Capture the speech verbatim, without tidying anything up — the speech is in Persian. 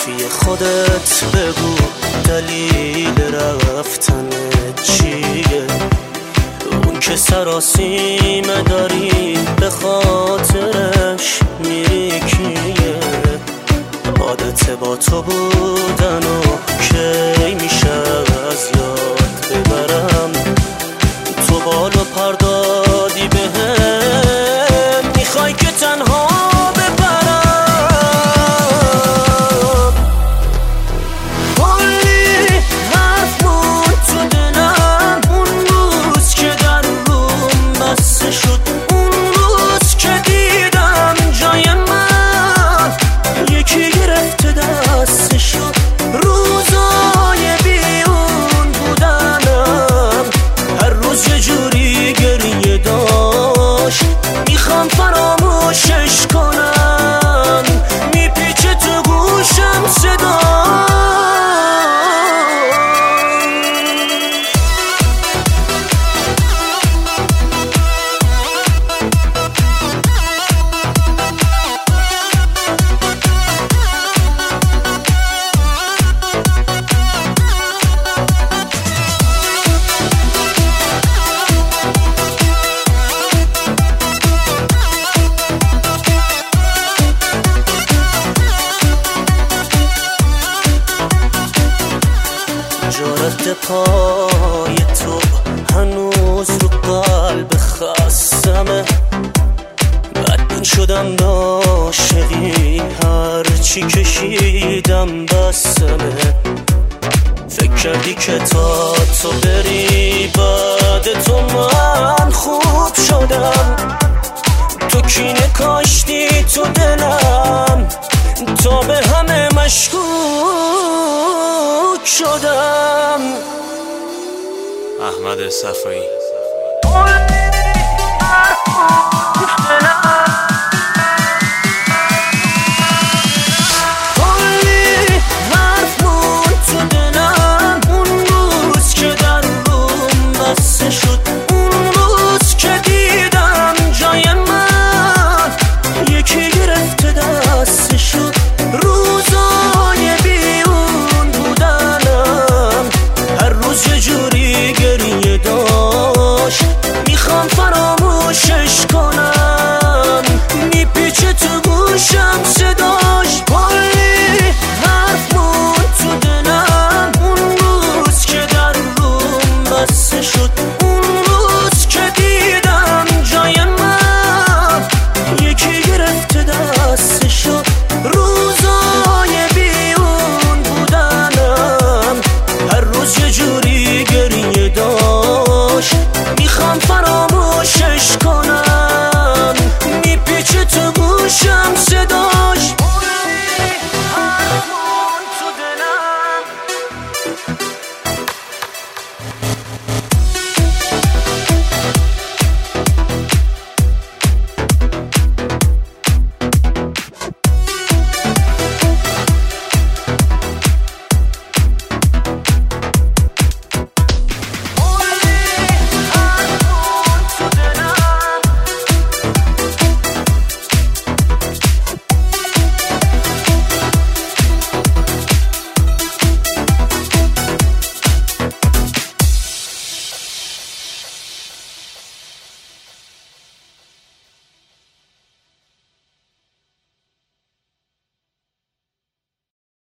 توی خودت بگو دلیل رفتن چیه؟ اون که سراسیمه داری به خاطرش میری کیه؟ عادت با تو بودن و کی میشه از یاد ببرم؟ تو بالو پر دادی بهم، میخوای که تنها بپرم. کلی حرف بود تو دلم اون روز که در روم بسته شد، اون روز که دیدم جای من یکی گرفته دستشو. روزای بیون بودنم هر روز یه جوری گریه داشت، میخوام فراموشش کنم، میپیچه تو گوشم صدا. جارت پای تو هنوز رو قلب خستمه، بدبین شدم عاشقی هرچی کشیدم بسمه. فکر کردی که تا تو بری بعد تو من خوب شدم، تو کینه کاشتی تو دلم تا به همه مشکوک شدم. احمد صفایی.